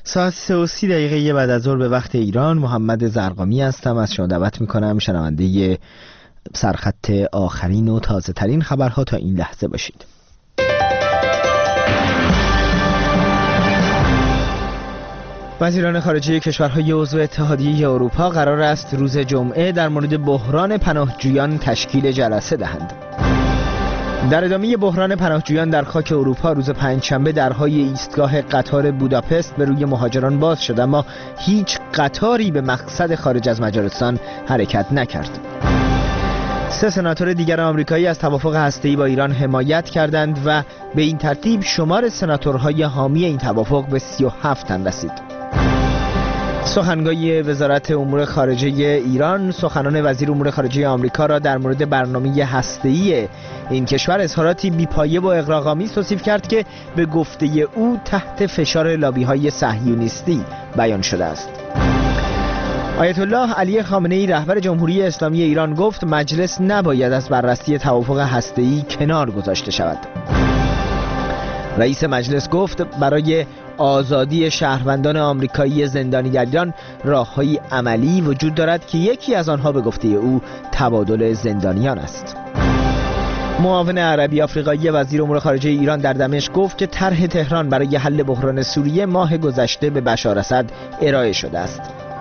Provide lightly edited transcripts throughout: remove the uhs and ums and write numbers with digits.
ساعت 3:30 بعد از ظهر به وقت ایران. محمد زرقامی هستم. از شما دعوت میکنم شنونده سرخط آخرین و تازه ترین خبرها تا این لحظه باشید. وزیران خارجه کشورهای عضو اتحادیه اروپا قرار است روز جمعه در مورد بحران پناهجویان تشکیل جلسه دهند. در ادامه بحران پناهجویان در خاک اروپا روز پنجشنبه درهای ایستگاه قطار بوداپست به روی مهاجران باز شد، اما هیچ قطاری به مقصد خارج از مجارستان حرکت نکرد. 3 سناتور دیگر آمریکایی از توافق هسته‌ای با ایران حمایت کردند و به این ترتیب شمار سناتورهای حامی این توافق به 37 تن رسید. سخنگوی وزارت امور خارجه ایران سخنان وزیر امور خارجه آمریکا را در مورد برنامه هسته‌ای این کشور اظهاراتی بی‌پایه و اغراق‌آمیز توصیف کرد که به گفته او تحت فشار لابی‌های صهیونیستی بیان شده است. آیت الله علی خامنه‌ای رهبر جمهوری اسلامی ایران گفت مجلس نباید از بررسی توافق هسته‌ای کنار گذاشته شود. رئیس مجلس گفت برای آزادی شهروندان آمریکایی زندانی در ایران راه‌های عملی وجود دارد که یکی از آنها به گفته او تبادل زندانیان است. معاون عربی آفریقایی وزیر امور خارجه ایران در دمشق گفت که طرح تهران برای حل بحران سوریه ماه گذشته به بشار اسد ارائه شده است.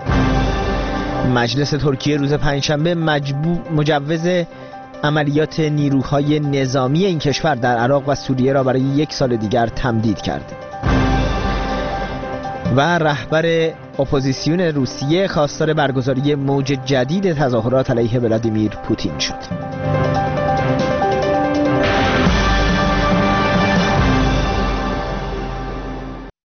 مجلس ترکیه روز پنجشنبه مجوز عملیات نیروهای نظامی این کشور در عراق و سوریه را برای 1 سال دیگر تمدید کرد. و رهبر اپوزیسیون روسیه خواستار برگزاری موج جدید تظاهرات علیه ولادیمیر پوتین شد.